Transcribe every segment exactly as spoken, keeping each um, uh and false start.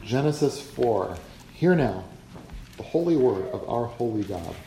Genesis four. Hear now the holy word of our holy God.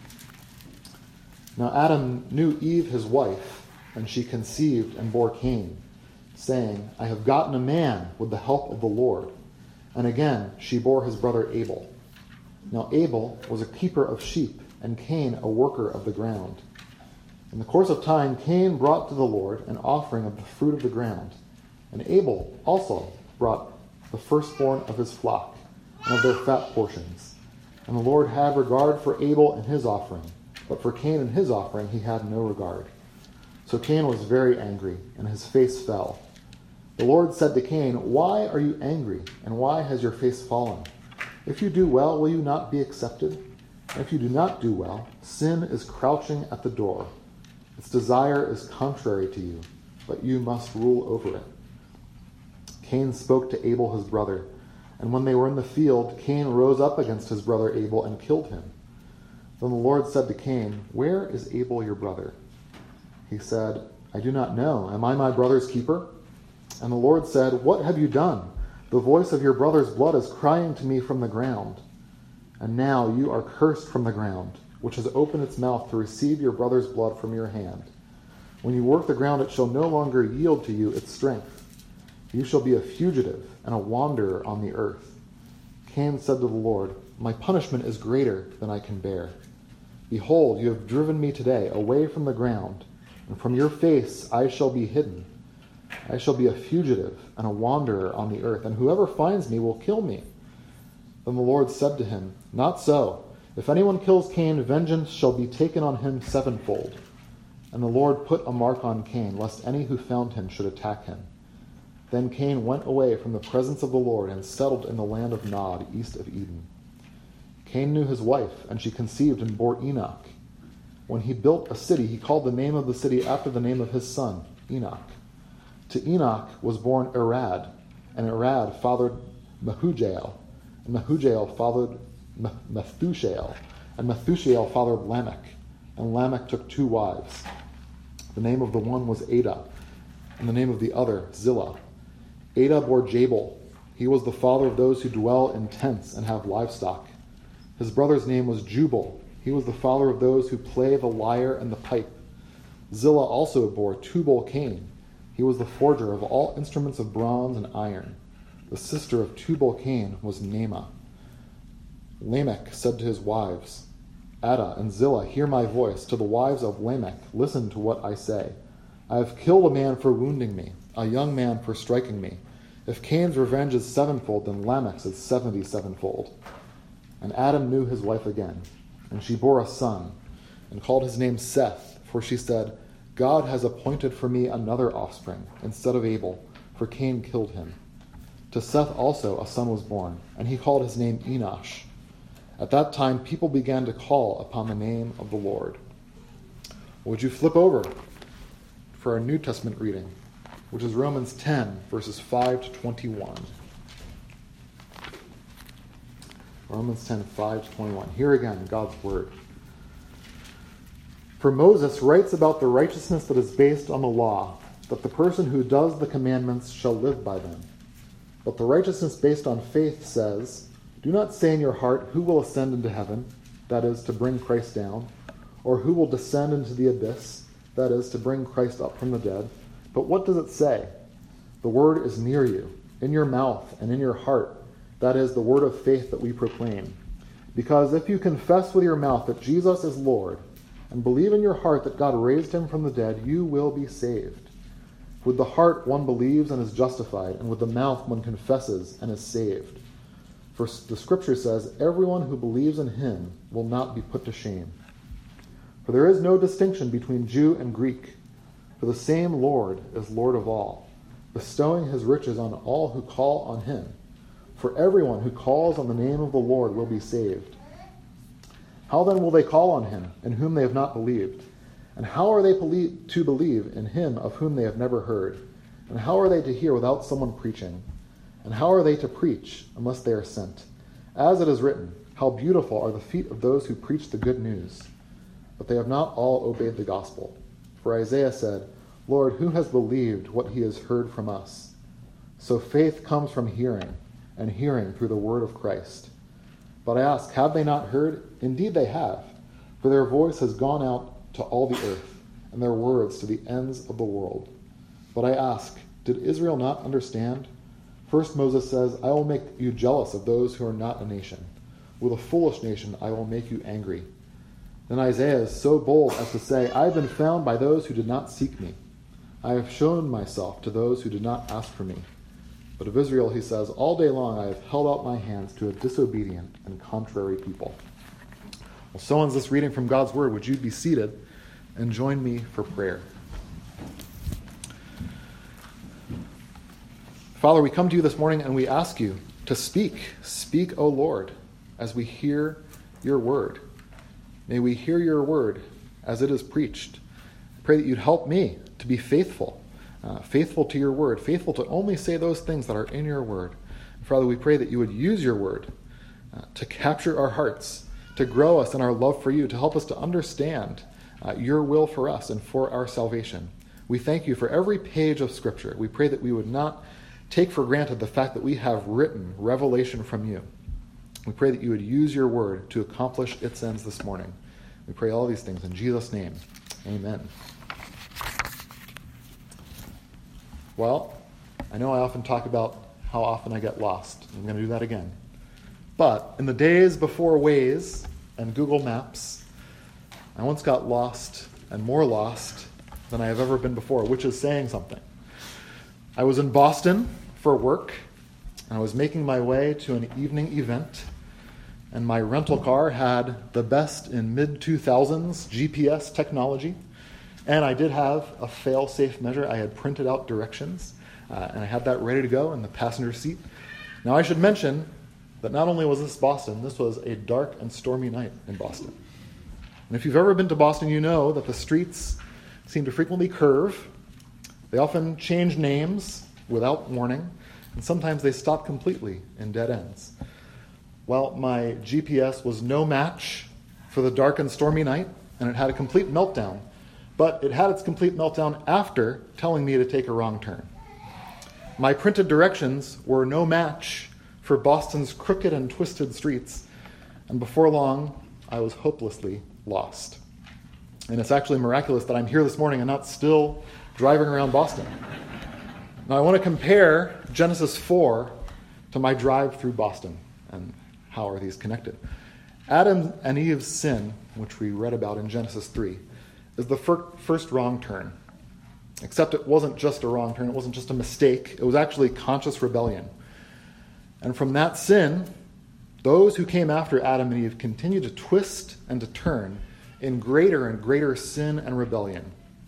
Now Adam knew Eve his wife, and she conceived and bore Cain, saying, I have gotten a man with the help of the Lord. And again she bore his brother Abel. Now Abel was a keeper of sheep, and Cain a worker of the ground. In the course of time, Cain brought to the Lord an offering of the fruit of the ground, and Abel also brought the firstborn of his flock and of their fat portions. And the Lord had regard for Abel and his offering, but for Cain and his offering he had no regard. So Cain was very angry, and his face fell. The Lord said to Cain, Why are you angry, and why has your face fallen? If you do well, will you not be accepted? And if you do not do well, sin is crouching at the door. Its desire is contrary to you, but you must rule over it. Cain spoke to Abel his brother, and when they were in the field, Cain rose up against his brother Abel and killed him. Then the Lord said to Cain, Where is Abel your brother? He said, I do not know. Am I my brother's keeper? And the Lord said, What have you done? The voice of your brother's blood is crying to me from the ground. And now you are cursed from the ground, which has opened its mouth to receive your brother's blood from your hand. When you work the ground, it shall no longer yield to you its strength. You shall be a fugitive and a wanderer on the earth. Cain said to the Lord, My punishment is greater than I can bear. Behold, you have driven me today away from the ground, and from your face I shall be hidden. I shall be a fugitive and a wanderer on the earth, and whoever finds me will kill me. Then the Lord said to him, Not so. If anyone kills Cain, vengeance shall be taken on him sevenfold. And the Lord put a mark on Cain, lest any who found him should attack him. Then Cain went away from the presence of the Lord and settled in the land of Nod, east of Eden. Cain knew his wife, and she conceived and bore Enoch. When he built a city, he called the name of the city after the name of his son, Enoch. To Enoch was born Arad, and Arad fathered Mehujael, and Mehujael fathered Methushael, and Methushael fathered Lamech, and Lamech took two wives. The name of the one was Ada, and the name of the other Zillah. Ada bore Jabal. He was the father of those who dwell in tents and have livestock. His brother's name was Jubal. He was the father of those who play the lyre and the pipe. Zillah also bore Tubal-Cain. He was the forger of all instruments of bronze and iron. The sister of Tubal-Cain was Naamah. Lamech said to his wives, Ada and Zillah, hear my voice. To the wives of Lamech, listen to what I say. I have killed a man for wounding me, a young man for striking me. If Cain's revenge is sevenfold, then Lamech's is seventy-sevenfold. And Adam knew his wife again, and she bore a son, and called his name Seth, for she said, God has appointed for me another offspring, instead of Abel, for Cain killed him. To Seth also a son was born, and he called his name Enosh. At that time people began to call upon the name of the Lord. Would you flip over for our New Testament reading, which is Romans ten, verses five to twenty-one. Romans ten, five to twenty-one. Here again, God's word. For Moses writes about the righteousness that is based on the law, that the person who does the commandments shall live by them. But the righteousness based on faith says, do not say in your heart, who will ascend into heaven, that is, to bring Christ down, or who will descend into the abyss, that is, to bring Christ up from the dead. But what does it say? The word is near you, in your mouth and in your heart, that is, the word of faith that we proclaim. Because if you confess with your mouth that Jesus is Lord, and believe in your heart that God raised him from the dead, you will be saved. With the heart one believes and is justified, and with the mouth one confesses and is saved. For the scripture says, everyone who believes in him will not be put to shame. For there is no distinction between Jew and Greek, for the same Lord is Lord of all, bestowing his riches on all who call on him. For everyone who calls on the name of the Lord will be saved. How then will they call on him, in whom they have not believed? And how are they to believe in him of whom they have never heard? And how are they to hear without someone preaching? And how are they to preach unless they are sent? As it is written, how beautiful are the feet of those who preach the good news. But they have not all obeyed the gospel. For Isaiah said, Lord, who has believed what he has heard from us? So faith comes from hearing, and hearing through the word of Christ. But I ask, have they not heard? Indeed they have, for their voice has gone out to all the earth, and their words to the ends of the world. But I ask, did Israel not understand? First Moses says, I will make you jealous of those who are not a nation. With a foolish nation I will make you angry. Then Isaiah is so bold as to say, I have been found by those who did not seek me. I have shown myself to those who did not ask for me. But of Israel he says, all day long I have held out my hands to a disobedient and contrary people. Well, so ends this reading from God's word. Would you be seated and join me for prayer? Father, we come to you this morning and we ask you to speak. Speak, O Lord, as we hear your word. May we hear your word as it is preached. I pray that you'd help me to be faithful, uh, faithful to your word, faithful to only say those things that are in your word. And Father, we pray that you would use your word uh, to capture our hearts, to grow us in our love for you, to help us to understand uh, your will for us and for our salvation. We thank you for every page of Scripture. We pray that we would not take for granted the fact that we have written revelation from you. We pray that you would use your word to accomplish its ends this morning. We pray all these things in Jesus' name. Amen. Well, I know I often talk about how often I get lost. I'm going to do that again. But in the days before Waze and Google Maps, I once got lost and more lost than I have ever been before, which is saying something. I was in Boston for work, and I was making my way to an evening event, and my rental car had the best in mid two thousands G P S technology, and I did have a fail-safe measure. I had printed out directions, uh, and I had that ready to go in the passenger seat. Now, I should mention that not only was this Boston, this was a dark and stormy night in Boston. And if you've ever been to Boston, you know that the streets seem to frequently curve. They often change names without warning, and sometimes they stop completely in dead ends. Well, my G P S was no match for the dark and stormy night, and it had a complete meltdown. But it had its complete meltdown after telling me to take a wrong turn. My printed directions were no match for Boston's crooked and twisted streets, and before long, I was hopelessly lost. And it's actually miraculous that I'm here this morning and not still driving around Boston. Now, I want to compare Genesis four to my drive through Boston, and how are these connected? Adam and Eve's sin, which we read about in Genesis three, is the fir- first wrong turn. Except it wasn't just a wrong turn, it wasn't just a mistake, it was actually conscious rebellion. And from that sin, those who came after Adam and Eve continued to twist and to turn in greater and greater sin and rebellion.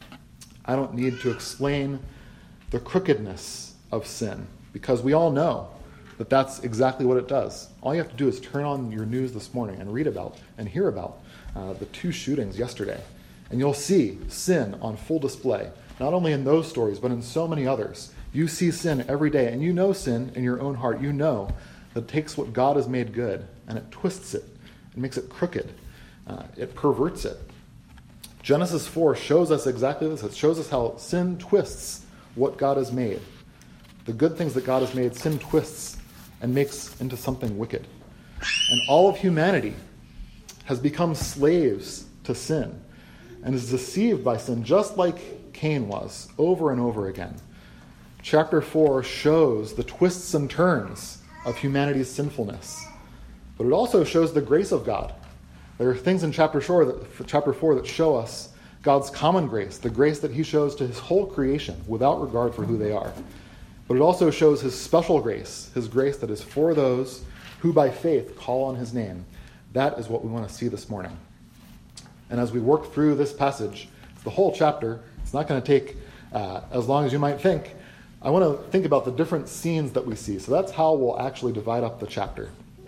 I don't need to explain the crookedness of sin, because we all know that that's exactly what it does. All you have to do is turn on your news this morning and read about and hear about uh, the two shootings yesterday. And you'll see sin on full display, not only in those stories, but in so many others. You see sin every day, and you know sin in your own heart. You know that it takes what God has made good, and it twists it, it makes it crooked, uh, it perverts it. Genesis four shows us exactly this. It shows us how sin twists what God has made. The good things that God has made, sin twists and makes into something wicked. And all of humanity has become slaves to sin and is deceived by sin, just like Cain was, over and over again. Chapter four shows the twists and turns of humanity's sinfulness, but it also shows the grace of God. There are things in chapter four that, chapter four that show us God's common grace, the grace that he shows to his whole creation without regard for who they are. But it also shows his special grace, his grace that is for those who by faith call on his name. That is what we want to see this morning. And as we work through this passage, the whole chapter, it's not going to take uh, as long as you might think. I want to think about the different scenes that we see. So that's how we'll actually divide up the chapter.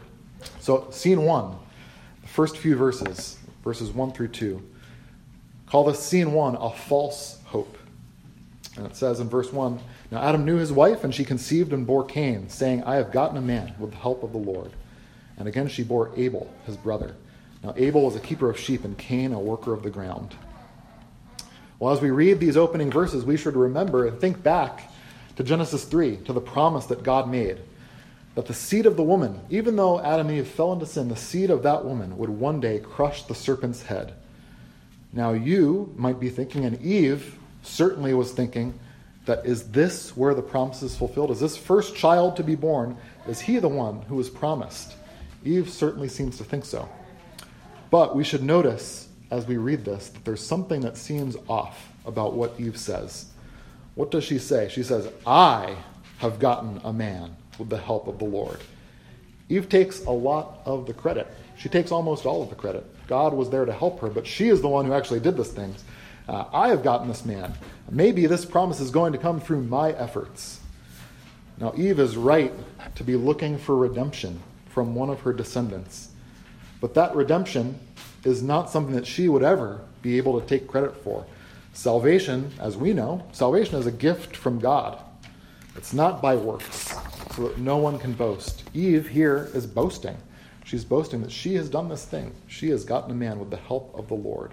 So scene one, the first few verses, verses one through two, call this scene one a false hope. And it says in verse one, now Adam knew his wife, and she conceived and bore Cain, saying, I have gotten a man with the help of the Lord. And again she bore Abel, his brother. Now Abel was a keeper of sheep, and Cain a worker of the ground. Well, as we read these opening verses, we should remember and think back to Genesis three, to the promise that God made. that the seed of the woman, even though Adam and Eve fell into sin, the seed of that woman would one day crush the serpent's head. Now you might be thinking, and Eve certainly was thinking, that is this where the promise is fulfilled? Is this first child to be born, is he the one who was promised? Eve certainly seems to think so. But we should notice, as we read this, that there's something that seems off about what Eve says. What does she say? She says, I have gotten a man with the help of the Lord. Eve takes a lot of the credit. She takes almost all of the credit. God was there to help her, but she is the one who actually did these things. Uh, I have gotten this man. Maybe this promise is going to come through my efforts. Now, Eve is right to be looking for redemption from one of her descendants. But that redemption is not something that she would ever be able to take credit for. Salvation, as we know, salvation is a gift from God. It's not by works, so that no one can boast. Eve here is boasting. She's boasting that she has done this thing. She has gotten a man with the help of the Lord.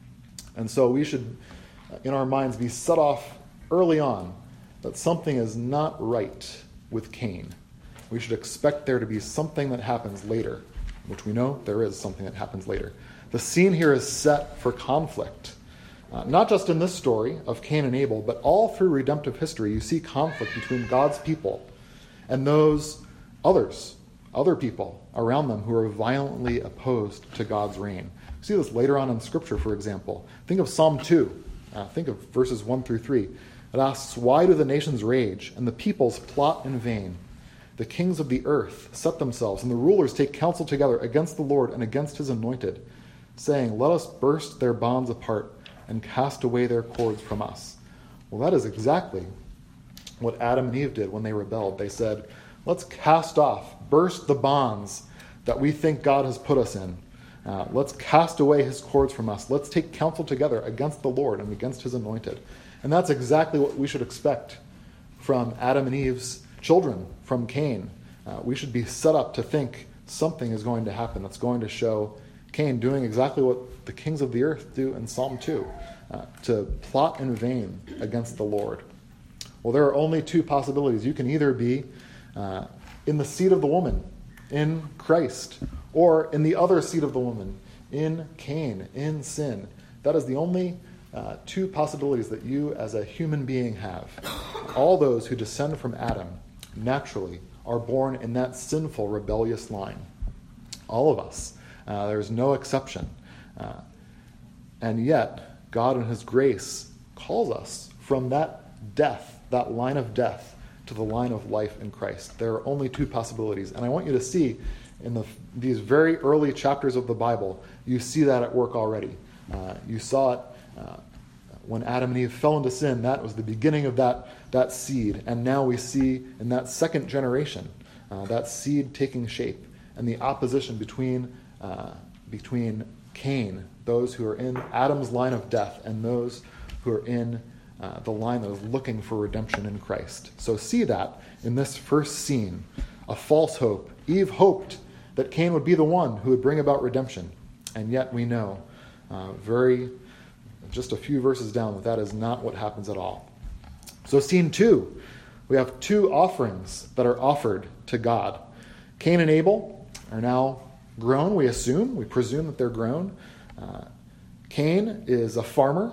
And so we should, in our minds, be set off early on that something is not right with Cain. We should expect there to be something that happens later, which we know there is something that happens later. The scene here is set for conflict. Uh, not just in this story of Cain and Abel, but all through redemptive history, you see conflict between God's people and those others, other people around them who are violently opposed to God's reign. You see this later on in Scripture, for example. Think of Psalm two. Uh, think of verses one through three. It asks, why do the nations rage and the peoples plot in vain? The kings of the earth set themselves, and the rulers take counsel together against the Lord and against his anointed, saying, let us burst their bonds apart and cast away their cords from us. Well, that is exactly what Adam and Eve did when they rebelled. They said, let's cast off, burst the bonds that we think God has put us in. Uh, let's cast away his cords from us. Let's take counsel together against the Lord and against his anointed. And that's exactly what we should expect from Adam and Eve's children, from Cain. Uh, we should be set up to think something is going to happen that's going to show Cain doing exactly what the kings of the earth do in Psalm two, uh, to plot in vain against the Lord. Well, there are only two possibilities. You can either be uh, in the seed of the woman, in Christ, or in the other seed of the woman, in Cain, in sin. That is the only uh, two possibilities that you as a human being have. All those who descend from Adam naturally are born in that sinful, rebellious line. All of us. Uh, there's no exception. Uh, and yet, God in his grace calls us from that death, that line of death, to the line of life in Christ. There are only two possibilities. And I want you to see in the, these very early chapters of the Bible, you see that at work already. Uh, you saw it uh, when Adam and Eve fell into sin. That was the beginning of that, that seed. And now we see in that second generation, uh, that seed taking shape and the opposition between uh, between Cain, those who are in Adam's line of death, and those who are in uh, the line that is looking for redemption in Christ. So see that in this first scene, a false hope. Eve hoped that Cain would be the one who would bring about redemption. And yet we know, uh, very, just a few verses down, that that is not what happens at all. So scene two, we have two offerings that are offered to God. Cain and Abel are now grown, we assume. We presume that they're grown. Uh, Cain is a farmer.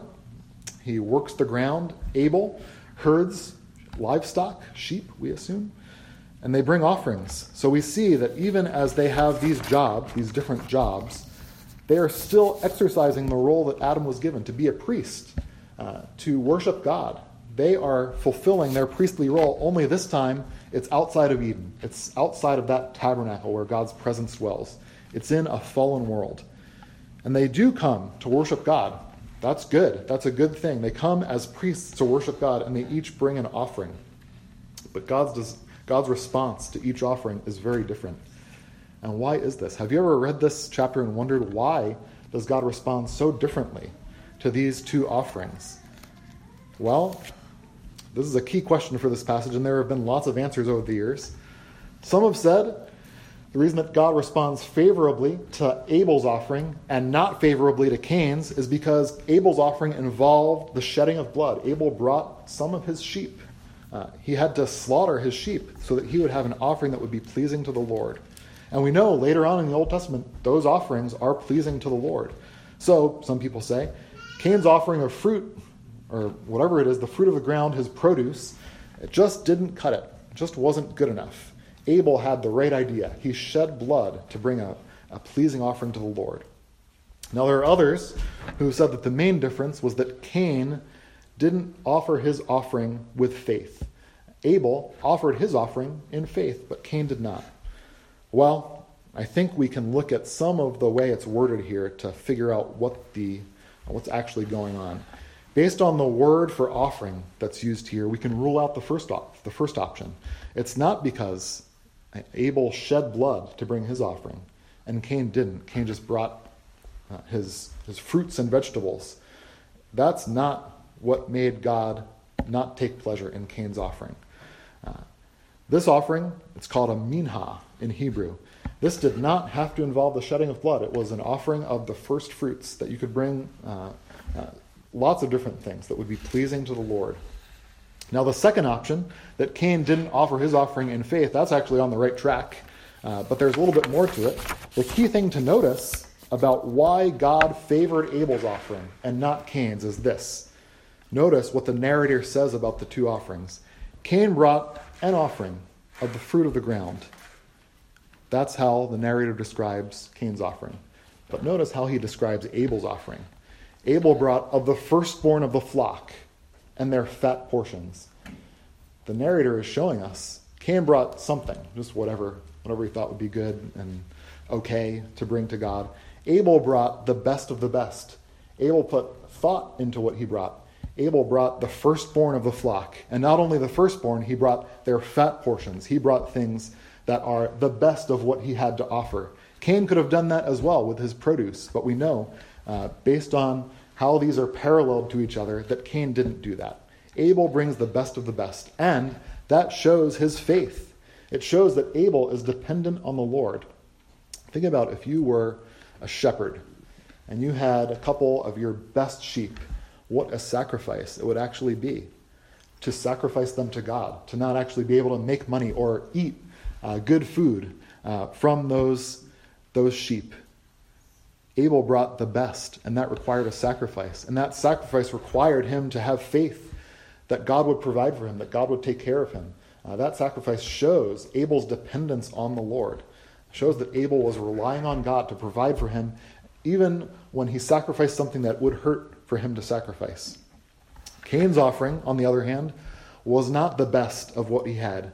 He works the ground. Abel herds livestock, sheep, we assume. And they bring offerings. So we see that even as they have these jobs, these different jobs, they are still exercising the role that Adam was given, to be a priest, uh, to worship God. They are fulfilling their priestly role, only this time it's outside of Eden. It's outside of that tabernacle where God's presence dwells. It's in a fallen world. And they do come to worship God. That's good. That's a good thing. They come as priests to worship God, and they each bring an offering. But God's, God's response to each offering is very different. And why is this? Have you ever read this chapter and wondered, why does God respond so differently to these two offerings? Well, this is a key question for this passage, and there have been lots of answers over the years. Some have said the reason that God responds favorably to Abel's offering and not favorably to Cain's is because Abel's offering involved the shedding of blood. Abel brought some of his sheep Uh, he had to slaughter his sheep so that he would have an offering that would be pleasing to the Lord. And we know later on in the Old Testament, those offerings are pleasing to the Lord. So, some people say, Cain's offering of fruit, or whatever it is, the fruit of the ground, his produce, it just didn't cut it. It just wasn't good enough. Abel had the right idea. He shed blood to bring a, a pleasing offering to the Lord. Now, there are others who said that the main difference was that Cain didn't offer his offering with faith. Abel offered his offering in faith, but Cain did not. Well, I think we can look at some of the way it's worded here to figure out what the what's actually going on. Based on the word for offering that's used here, we can rule out the first op- the first option. It's not because Abel shed blood to bring his offering, and Cain didn't. Cain just brought uh, his his fruits and vegetables. That's not what made God not take pleasure in Cain's offering. Uh, this offering, it's called a minha in Hebrew. This did not have to involve the shedding of blood. It was an offering of the first fruits that you could bring uh, uh, lots of different things that would be pleasing to the Lord. Now, the second option, that Cain didn't offer his offering in faith, that's actually on the right track. Uh, but there's a little bit more to it. The key thing to notice about why God favored Abel's offering and not Cain's is this. Notice what the narrator says about the two offerings. Cain brought an offering of the fruit of the ground. That's how the narrator describes Cain's offering. But notice how he describes Abel's offering. Abel brought of the firstborn of the flock and their fat portions. The narrator is showing us Cain brought something, just whatever, whatever he thought would be good and okay to bring to God. Abel brought the best of the best. Abel put thought into what he brought. Abel brought the firstborn of the flock. And not only the firstborn, he brought their fat portions. He brought things that are the best of what he had to offer. Cain could have done that as well with his produce, but we know, uh, based on how these are paralleled to each other, that Cain didn't do that. Abel brings the best of the best, and that shows his faith. It shows that Abel is dependent on the Lord. Think about if you were a shepherd, and you had a couple of your best sheep, what a sacrifice it would actually be to sacrifice them to God, to not actually be able to make money or eat uh, good food uh, from those, those sheep. Abel brought the best, and that required a sacrifice. And that sacrifice required him to have faith that God would provide for him, that God would take care of him. Uh, that sacrifice shows Abel's dependence on the Lord. It shows that Abel was relying on God to provide for him, even when he sacrificed something that would hurt for him to sacrifice. Cain's offering, on the other hand, was not the best of what he had.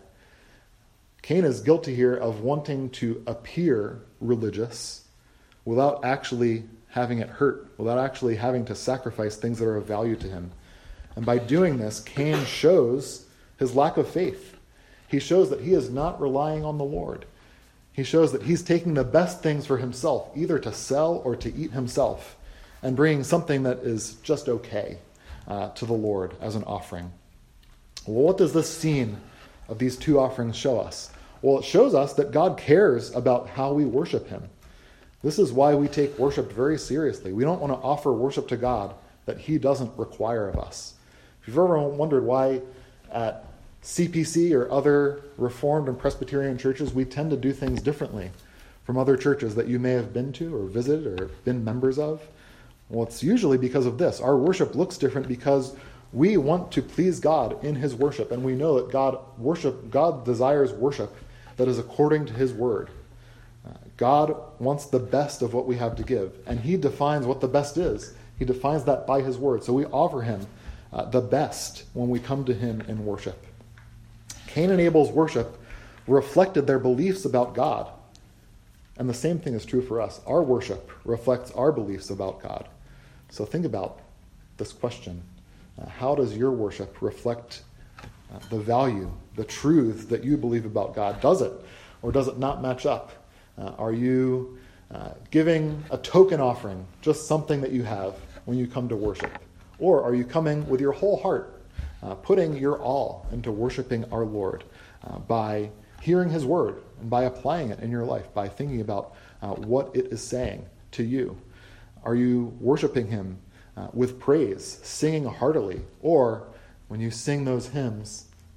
Cain is guilty here of wanting to appear religious without actually having it hurt, without actually having to sacrifice things that are of value to him. And by doing this, Cain shows his lack of faith. He shows that he is not relying on the Lord. He shows that he's taking the best things for himself, either to sell or to eat himself, and bringing something that is just okay uh, to the Lord as an offering. Well, what does this scene of these two offerings show us? Well, it shows us that God cares about how we worship him. This is why we take worship very seriously. We don't want to offer worship to God that he doesn't require of us. If you've ever wondered why at C P C or other Reformed and Presbyterian churches we tend to do things differently from other churches that you may have been to or visited or been members of, well, it's usually because of this. Our worship looks different because we want to please God in his worship, and we know that God worship God desires worship that is according to his word. Uh, God wants the best of what we have to give, and he defines what the best is. He defines that by his word. So we offer him uh, the best when we come to him in worship. Cain and Abel's worship reflected their beliefs about God. And the same thing is true for us. Our worship reflects our beliefs about God. So think about this question. Uh, how does your worship reflect uh, the value, the truth that you believe about God? Does it, or does it not match up? Uh, are you uh, giving a token offering, just something that you have when you come to worship? Or are you coming with your whole heart, uh, putting your all into worshiping our Lord uh, by hearing his word and by applying it in your life, by thinking about uh, what it is saying to you? Are you worshiping him uh, with praise, singing heartily? Or when you sing those hymns,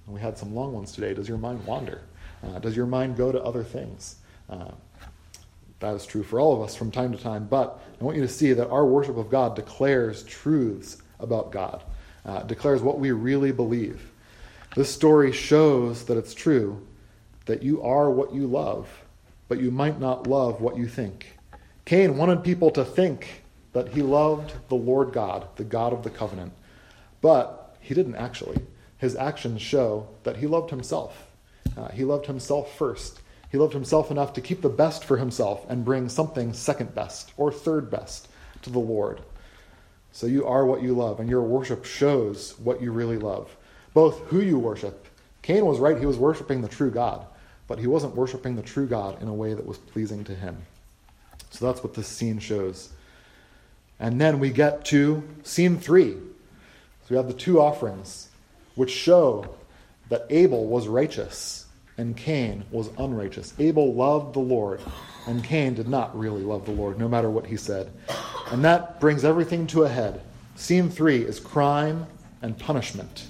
And we had some long ones today. Does your mind wander? Uh, does your mind go to other things? Uh, that is true for all of us from time to time. But I want you to see that our worship of God declares truths about God, uh, declares what we really believe. This story shows that it's true, that you are what you love, but you might not love what you think. Cain wanted people to think that he loved the Lord God, the God of the covenant, but he didn't actually. His actions show that he loved himself. Uh, he loved himself first. He loved himself enough to keep the best for himself and bring something second best or third best to the Lord. So you are what you love, and your worship shows what you really love. Both who you worship. Cain was right, he was worshiping the true God, but he wasn't worshiping the true God in a way that was pleasing to him. So that's what this scene shows. And then we get to scene three. So we have the two offerings, which show that Abel was righteous and Cain was unrighteous. Abel loved the Lord, and Cain did not really love the Lord, no matter what he said. And that brings everything to a head. Scene three is crime and punishment.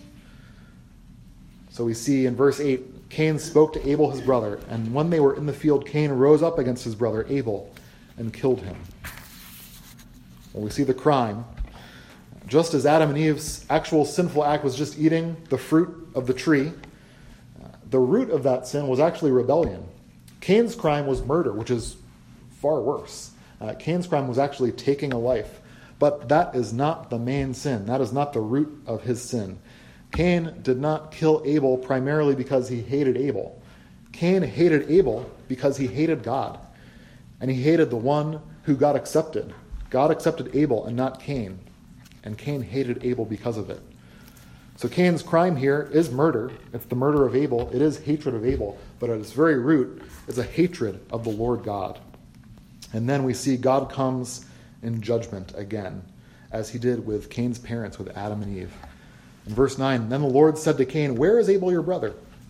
So we see in verse eight, Cain spoke to Abel his brother, and when they were in the field, Cain rose up against his brother Abel and killed him. Well, we see the crime. Just as Adam and Eve's actual sinful act was just eating the fruit of the tree, uh, the root of that sin was actually rebellion. Cain's crime was murder, which is far worse. Uh, Cain's crime was actually taking a life. But that is not the main sin. That is not the root of his sin. Cain did not kill Abel primarily because he hated Abel. Cain hated Abel because he hated God. And he hated the one who God accepted. God accepted Abel and not Cain. And Cain hated Abel because of it. So Cain's crime here is murder. It's the murder of Abel. It is hatred of Abel. But at its very root is a hatred of the Lord God. And then we see God comes in judgment again, as he did with Cain's parents, with Adam and Eve. In verse nine, then the Lord said to Cain, "Where is Abel your brother?"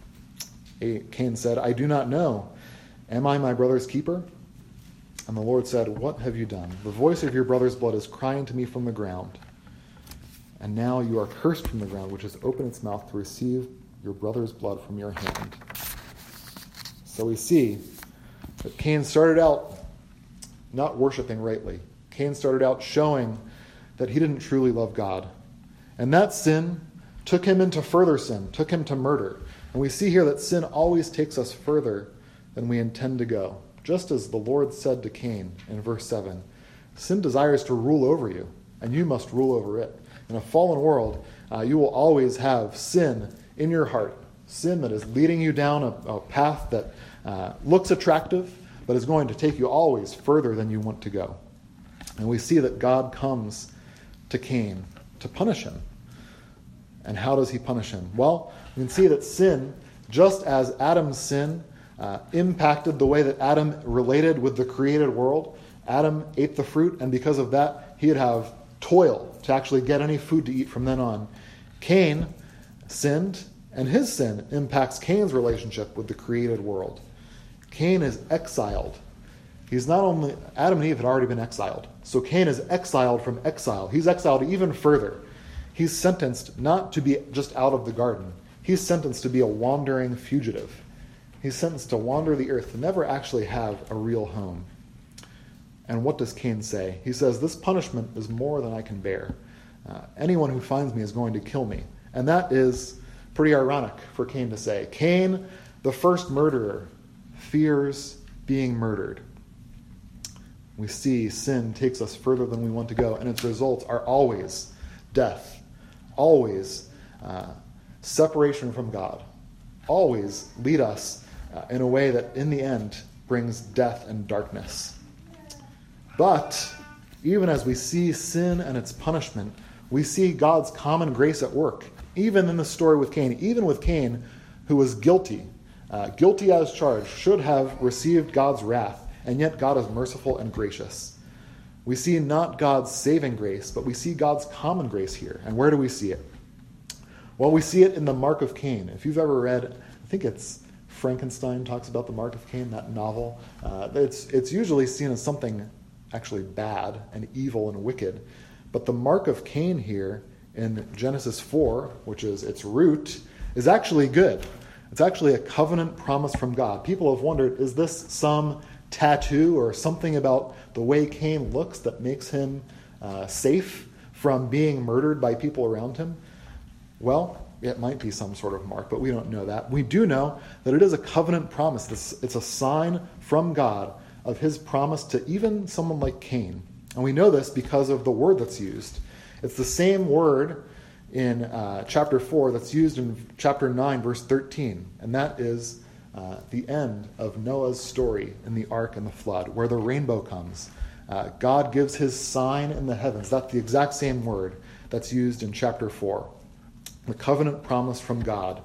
Cain said, "I do not know. Am I my brother's keeper?" And the Lord said, "What have you done? The voice of your brother's blood is crying to me from the ground. And now you are cursed from the ground, which has opened its mouth to receive your brother's blood from your hand." So we see that Cain started out not worshiping rightly. Cain started out showing that he didn't truly love God. And that sin took him into further sin, took him to murder. And we see here that sin always takes us further than we intend to go. Just as the Lord said to Cain in verse seven, sin desires to rule over you, and you must rule over it. In a fallen world, uh, you will always have sin in your heart, sin that is leading you down a, a path that uh, looks attractive, but is going to take you always further than you want to go. And we see that God comes to Cain to punish him. And how does he punish him? Well, we can see that sin, just as Adam's sin uh, impacted the way that Adam related with the created world, Adam ate the fruit, and because of that, he'd have toil to actually get any food to eat from then on. Cain sinned, and his sin impacts Cain's relationship with the created world. Cain is exiled. He's not only, Adam and Eve had already been exiled. So Cain is exiled from exile. He's exiled even further. He's sentenced not to be just out of the garden. He's sentenced to be a wandering fugitive. He's sentenced to wander the earth, to never actually have a real home. And what does Cain say? He says, "This punishment is more than I can bear. Uh, anyone who finds me is going to kill me." And that is pretty ironic for Cain to say. Cain, the first murderer, fears being murdered. We see sin takes us further than we want to go, and its results are always death, always uh, separation from God, always lead us uh, in a way that in the end brings death and darkness. But even as we see sin and its punishment, we see God's common grace at work, even in the story with Cain, even with Cain, who was guilty, uh, guilty as charged, should have received God's wrath. And yet God is merciful and gracious. We see not God's saving grace, but we see God's common grace here. And where do we see it? Well, we see it in the Mark of Cain. If you've ever read, I think it's Frankenstein talks about the Mark of Cain, that novel. Uh, it's, it's usually seen as something actually bad and evil and wicked. But the Mark of Cain here in Genesis four, which is its root, is actually good. It's actually a covenant promise from God. People have wondered, is this some tattoo or something about the way Cain looks that makes him uh, safe from being murdered by people around him? Well, it might be some sort of mark, but we don't know that. We do know that it is a covenant promise. It's, it's a sign from God of his promise to even someone like Cain. And we know this because of the word that's used. It's the same word in uh, chapter four that's used in chapter nine, verse thirteen. And that is uh, the end of Noah's story in the ark and the flood, where the rainbow comes. Uh, God gives his sign in the heavens. That's the exact same word that's used in chapter four. The covenant promise from God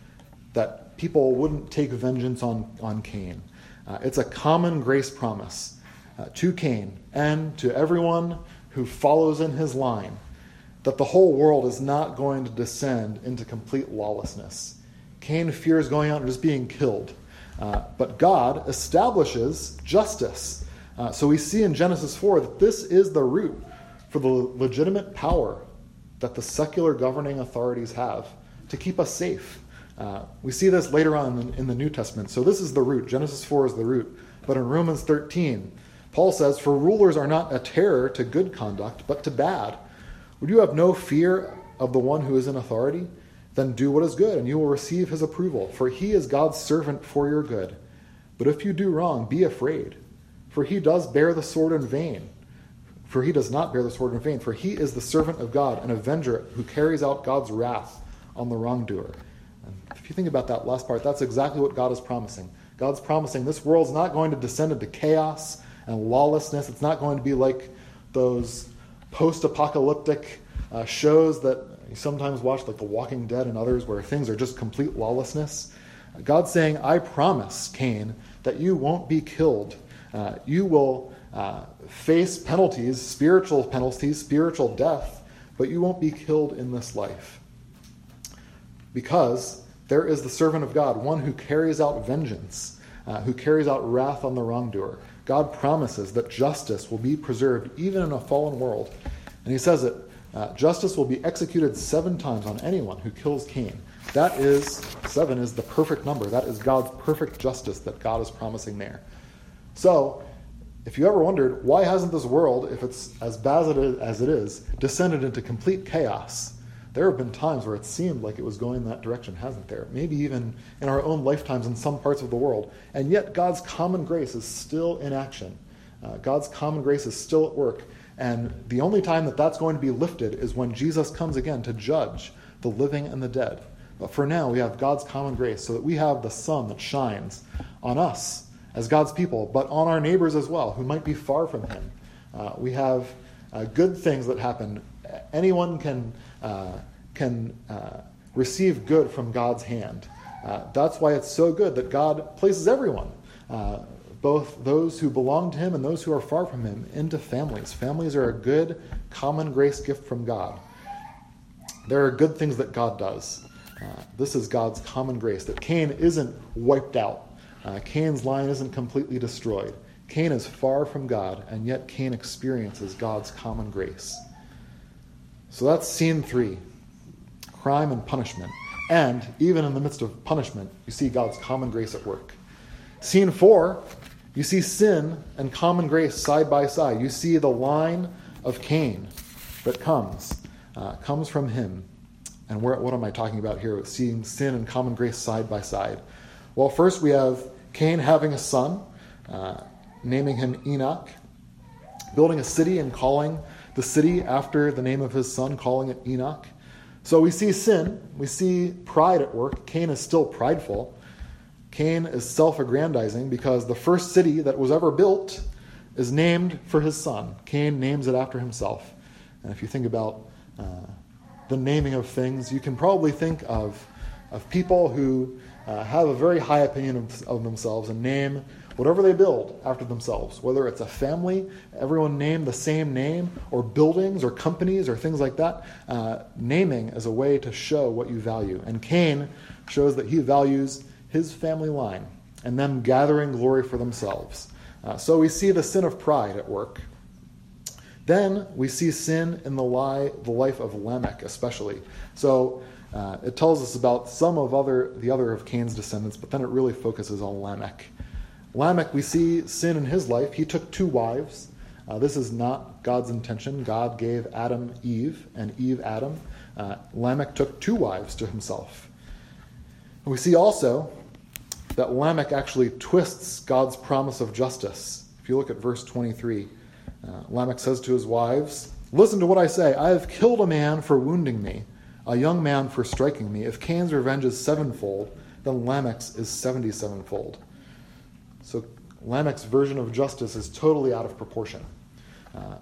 that people wouldn't take vengeance on, on Cain. Uh, it's a common grace promise uh, to Cain and to everyone who follows in his line, that the whole world is not going to descend into complete lawlessness. Cain fears going out and just being killed. Uh, but God establishes justice. Uh, so we see in Genesis four that this is the root for the legitimate power that the secular governing authorities have to keep us safe. Uh, we see this later on in, in the New Testament. So this is the root. Genesis four is the root. But in Romans thirteen, Paul says, "For rulers are not a terror to good conduct, but to bad. Would you have no fear of the one who is in authority? Then do what is good, and you will receive his approval. For he is God's servant for your good. But if you do wrong, be afraid. For he does bear the sword in vain. For he does not bear the sword in vain. For he is the servant of God, an avenger who carries out God's wrath on the wrongdoer." And if you think about that last part, that's exactly what God is promising. God's promising this world's not going to descend into chaos and lawlessness. It's not going to be like those post-apocalyptic uh, shows that you sometimes watch, like The Walking Dead and others, where things are just complete lawlessness. God's saying, I promise, Cain, that you won't be killed. Uh, you will uh, face penalties, spiritual penalties, spiritual death, but you won't be killed in this life. Because there is the servant of God, one who carries out vengeance, uh, who carries out wrath on the wrongdoer. God promises that justice will be preserved even in a fallen world. And he says it, uh, justice will be executed seven times on anyone who kills Cain. That is, seven is the perfect number. That is God's perfect justice that God is promising there. So, if you ever wondered, why hasn't this world, if it's as bad as it is, descended into complete chaos? There have been times where it seemed like it was going that direction, hasn't there? Maybe even in our own lifetimes in some parts of the world. And yet God's common grace is still in action. Uh, God's common grace is still at work. And the only time that that's going to be lifted is when Jesus comes again to judge the living and the dead. But for now, we have God's common grace so that we have the sun that shines on us as God's people, but on our neighbors as well, who might be far from him. Uh, we have uh, good things that happen. Anyone can uh, can uh, receive good from God's hand. Uh, that's why it's so good that God places everyone, uh, both those who belong to him and those who are far from him, into families. Families are a good, common grace gift from God. There are good things that God does. Uh, this is God's common grace, that Cain isn't wiped out. Uh, Cain's line isn't completely destroyed. Cain is far from God, and yet Cain experiences God's common grace. So that's scene three, crime and punishment. And even in the midst of punishment, you see God's common grace at work. Scene four, you see sin and common grace side by side. You see the line of Cain that comes, uh, comes from him. And where, what am I talking about here with seeing sin and common grace side by side? Well, first we have Cain having a son, uh, naming him Enoch, building a city and calling the city after the name of his son, calling it Enoch. So we see sin, we see pride at work. Cain is still prideful. Cain is self-aggrandizing because the first city that was ever built is named for his son. Cain names it after himself. And if you think about uh, the naming of things, you can probably think of, of people who uh, have a very high opinion of, of themselves and name whatever they build after themselves, whether it's a family, everyone named the same name, or buildings or companies or things like that. Uh, naming is a way to show what you value. And Cain shows that he values his family line and them gathering glory for themselves. Uh, so we see the sin of pride at work. Then we see sin in the, lie, the life of Lamech especially. So Uh, it tells us about some of other the other of Cain's descendants, but then it really focuses on Lamech. Lamech, we see sin in his life. He took two wives. Uh, this is not God's intention. God gave Adam Eve, and Eve Adam. Uh, Lamech took two wives to himself. And we see also that Lamech actually twists God's promise of justice. If you look at verse twenty-three, uh, Lamech says to his wives, "Listen to what I say. I have killed a man for wounding me, a young man for striking me. If Cain's revenge is sevenfold, then Lamech's is seventy-sevenfold." So Lamech's version of justice is totally out of proportion. Uh,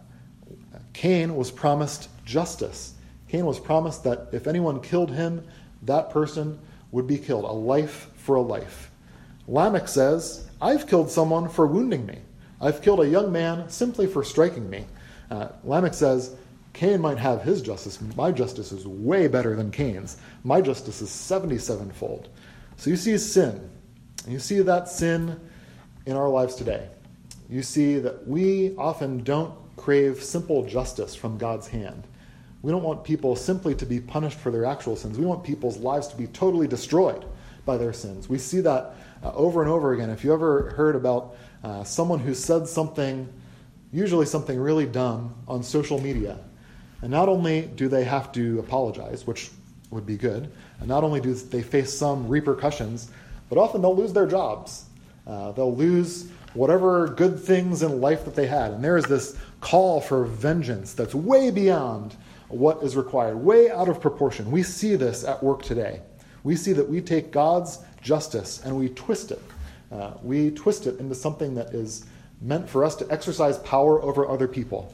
Cain was promised justice. Cain was promised that if anyone killed him, that person would be killed, a life for a life. Lamech says, "I've killed someone for wounding me. I've killed a young man simply for striking me." Uh, Lamech says, Cain might have his justice. My justice is way better than Cain's. My justice is seventy-sevenfold. So you see sin. And you see that sin in our lives today. You see that we often don't crave simple justice from God's hand. We don't want people simply to be punished for their actual sins. We want people's lives to be totally destroyed by their sins. We see that uh, over and over again. If you ever heard about uh, someone who said something, usually something really dumb, on social media, and not only do they have to apologize, which would be good, and not only do they face some repercussions, but often they'll lose their jobs. Uh, they'll lose whatever good things in life that they had. And there is this call for vengeance that's way beyond what is required, way out of proportion. We see this at work today. We see that we take God's justice and we twist it. Uh, we twist it into something that is meant for us to exercise power over other people.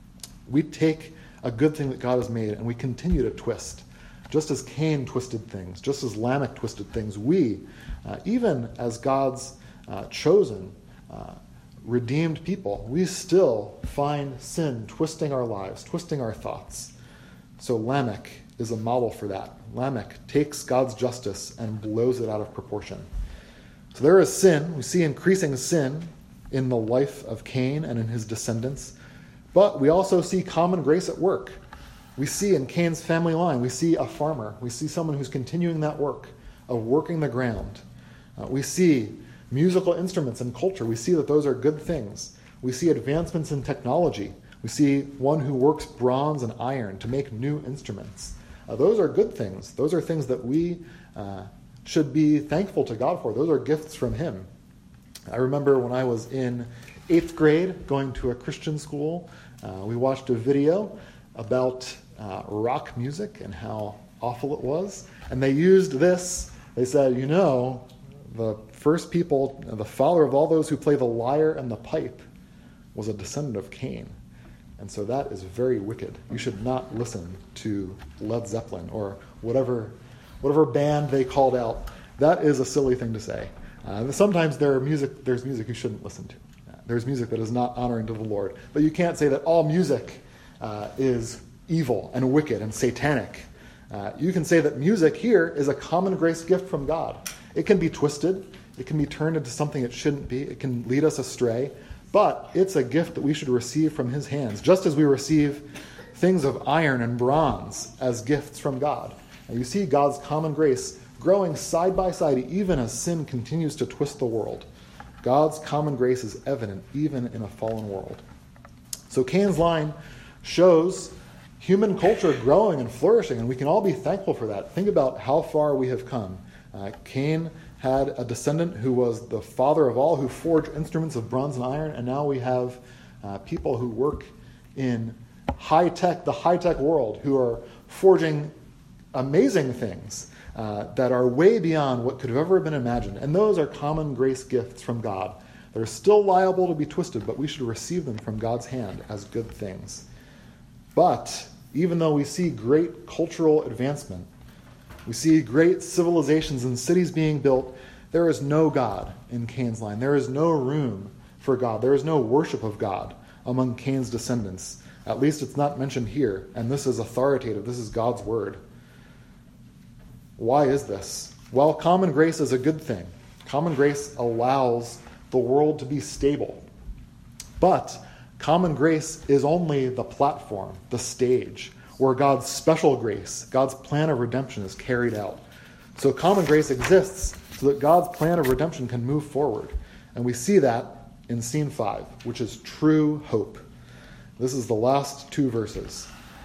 We take a good thing that God has made and we continue to twist. Just as Cain twisted things, just as Lamech twisted things, we, uh, even as God's uh, chosen, uh, redeemed people, we still find sin twisting our lives, twisting our thoughts. So Lamech is a model for that. Lamech takes God's justice and blows it out of proportion. So there is sin. We see increasing sin in the life of Cain and in his descendants. But we also see common grace at work. We see in Cain's family line, we see a farmer. We see someone who's continuing that work of working the ground. Uh, we see musical instruments and culture. We see that those are good things. We see advancements in technology. We see one who works bronze and iron to make new instruments. Uh, those are good things. Those are things that we uh, should be thankful to God for. Those are gifts from Him. I remember when I was in eighth grade going to a Christian school, uh, we watched a video about uh, rock music and how awful it was. And they used this. They said, you know, the first people, the father of all those who play the lyre and the pipe was a descendant of Cain. And so that is very wicked. You should not listen to Led Zeppelin or whatever whatever band they called out. That is a silly thing to say. Uh, sometimes there are music, there's music you shouldn't listen to. Uh, there's music that is not honoring to the Lord. But you can't say that all music uh, is evil and wicked and satanic. Uh, you can say that music here is a common grace gift from God. It can be twisted. It can be turned into something it shouldn't be. It can lead us astray. But it's a gift that we should receive from His hands, just as we receive things of iron and bronze as gifts from God. And you see God's common grace growing side by side even as sin continues to twist the world. God's common grace is evident even in a fallen world. So Cain's line shows human culture growing and flourishing, and we can all be thankful for that. Think about how far we have come. Uh, Cain had a descendant who was the father of all, who forged instruments of bronze and iron, and now we have uh, people who work in high-tech, the high-tech world, who are forging amazing things uh, that are way beyond what could have ever been imagined. And those are common grace gifts from God. They're still liable to be twisted, but we should receive them from God's hand as good things. But even though we see great cultural advancement, we see great civilizations and cities being built, there is no God in Cain's line. There is no room for God. There is no worship of God among Cain's descendants. At least it's not mentioned here, and this is authoritative. This is God's word. Why is this? Well, common grace is a good thing. Common grace allows the world to be stable. But common grace is only the platform, the stage. where God's special grace, God's plan of redemption is carried out. So common grace exists so that God's plan of redemption can move forward. And we see that in scene five, which is true hope. This is the last two verses.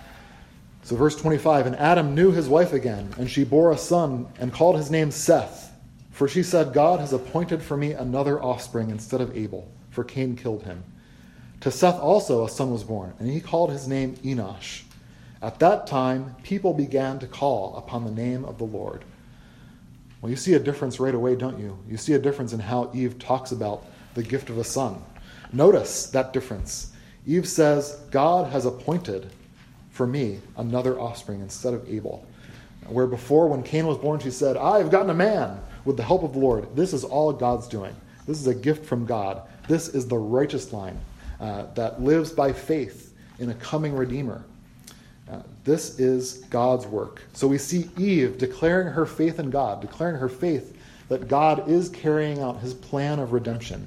So verse twenty-five, and Adam knew his wife again, and she bore a son and called his name Seth. For she said, God has appointed for me another offspring instead of Abel, for Cain killed him. To Seth also a son was born, and he called his name Enosh. At that time, people began to call upon the name of the Lord. Well, you see a difference right away, don't you? You see a difference in how Eve talks about the gift of a son. Notice that difference. Eve says, God has appointed for me another offspring instead of Abel. Where before, when Cain was born, she said, I've gotten a man with the help of the Lord. This is all God's doing. This is a gift from God. This is the righteous line uh, that lives by faith in a coming Redeemer. Uh, this is God's work. So we see Eve declaring her faith in God, declaring her faith that God is carrying out his plan of redemption.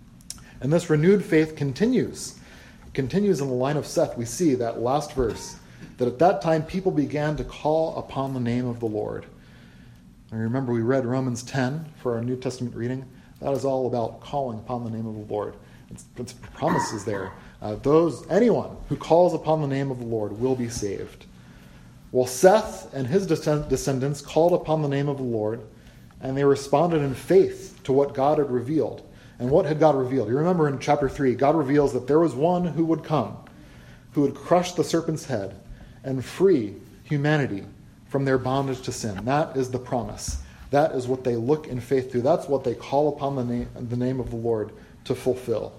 And this renewed faith continues. It continues in the line of Seth. We see that last verse, that at that time people began to call upon the name of the Lord. And remember, we read Romans ten for our New Testament reading. That is all about calling upon the name of the Lord. It's, it's promises there. Uh, those anyone who calls upon the name of the Lord will be saved. Well, Seth and his descendants called upon the name of the Lord, and they responded in faith to what God had revealed. And what had God revealed? You remember in chapter three, God reveals that there was one who would come, who would crush the serpent's head and free humanity from their bondage to sin. That is the promise. That is what they look in faith to. That's what they call upon the name, the name of the Lord to fulfill.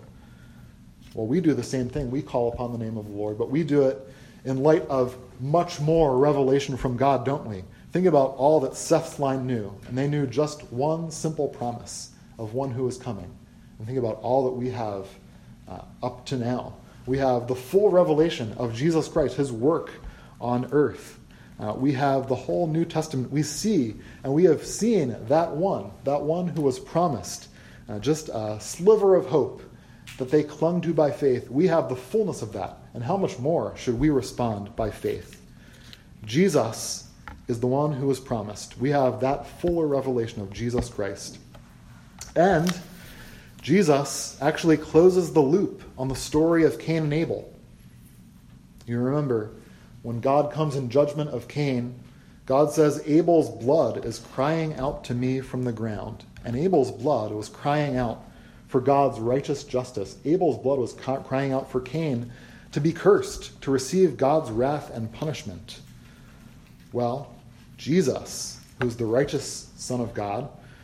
Well, we do the same thing. We call upon the name of the Lord, but we do it in light of much more revelation from God, don't we? Think about all that Seth's line knew, and they knew just one simple promise of one who is coming. And think about all that we have uh, up to now. We have the full revelation of Jesus Christ, his work on earth. Uh, we have the whole New Testament. We see, and we have seen that one, that one who was promised, uh, just a sliver of hope that they clung to by faith. We have the fullness of that. And how much more should we respond by faith? Jesus is the one who was promised. We have that fuller revelation of Jesus Christ. And Jesus actually closes the loop on the story of Cain and Abel. You remember, when God comes in judgment of Cain, God says, Abel's blood is crying out to me from the ground. And Abel's blood was crying out for God's righteous justice. Abel's blood was crying out for Cain to be cursed, to receive God's wrath and punishment. Well, Jesus, who's the righteous Son of God,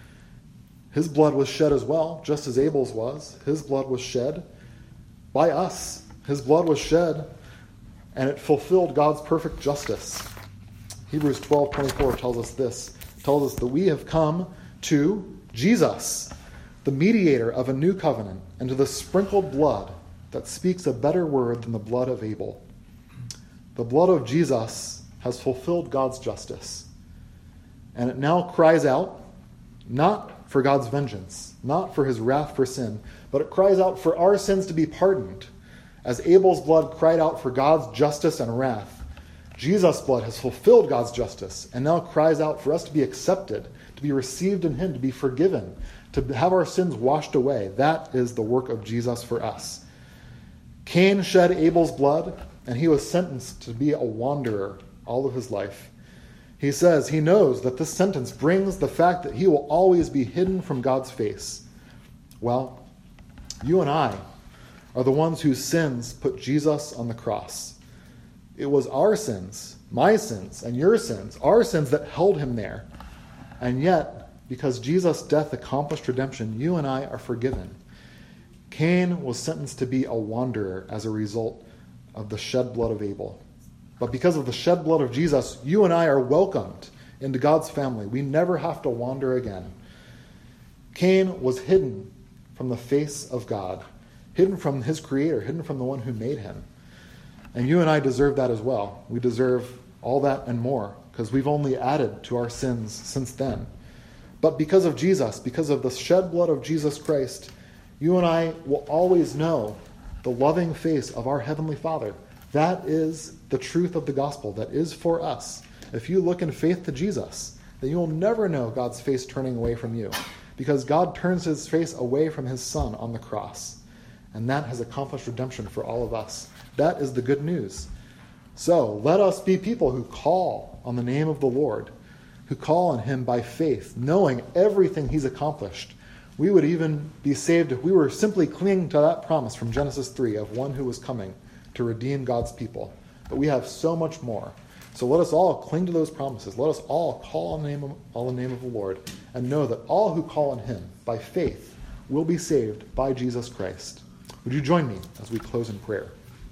his blood was shed as well, just as Abel's was. His blood was shed by us. His blood was shed, and it fulfilled God's perfect justice. Hebrews twelve twenty-four tells us this. It tells us that we have come to Jesus, the mediator of a new covenant, and to the sprinkled blood that speaks a better word than the blood of Abel. The blood of Jesus has fulfilled God's justice, and it now cries out, not for God's vengeance, not for his wrath for sin, but it cries out for our sins to be pardoned. As Abel's blood cried out for God's justice and wrath, Jesus' blood has fulfilled God's justice and now cries out for us to be accepted, to be received in him, to be forgiven, to have our sins washed away. That is the work of Jesus for us. Cain shed Abel's blood, and he was sentenced to be a wanderer all of his life. He says he knows that this sentence brings the fact that he will always be hidden from God's face. Well, you and I are the ones whose sins put Jesus on the cross. It was our sins, my sins, and your sins, our sins that held him there. And yet, because Jesus' death accomplished redemption, you and I are forgiven. Cain was sentenced to be a wanderer as a result of the shed blood of Abel. But because of the shed blood of Jesus, you and I are welcomed into God's family. We never have to wander again. Cain was hidden from the face of God, hidden from his Creator, hidden from the one who made him. And you and I deserve that as well. We deserve all that and more, because we've only added to our sins since then. But because of Jesus, because of the shed blood of Jesus Christ, you and I will always know the loving face of our Heavenly Father. That is the truth of the gospel that is for us. If you look in faith to Jesus, then you will never know God's face turning away from you, because God turns his face away from his Son on the cross. And that has accomplished redemption for all of us. That is the good news. So let us be people who call on the name of the Lord, who call on him by faith, knowing everything he's accomplished. We would even be saved if we were simply clinging to that promise from Genesis three of one who was coming to redeem God's people. But we have so much more. So let us all cling to those promises. Let us all call on the name of, on the name of the Lord, and know that all who call on him by faith will be saved by Jesus Christ. Would you join me as we close in prayer?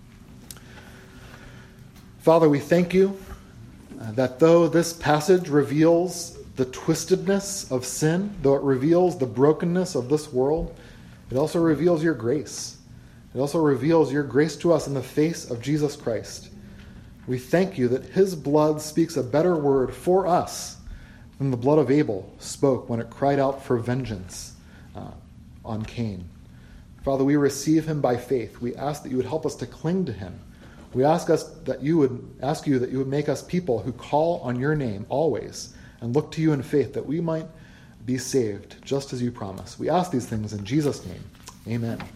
Father, we thank you uh, that though this passage reveals the twistedness of sin, though it reveals the brokenness of this world, it also reveals your grace. It also reveals your grace to us in the face of Jesus Christ. We thank you that his blood speaks a better word for us than the blood of Abel spoke when it cried out for vengeance uh, on Cain. Father, we receive him by faith. We ask that you would help us to cling to him. We ask us that you would ask you that you would make us people who call on your name always and look to you in faith, that we might be saved just as you promise. We ask these things in Jesus' name. Amen.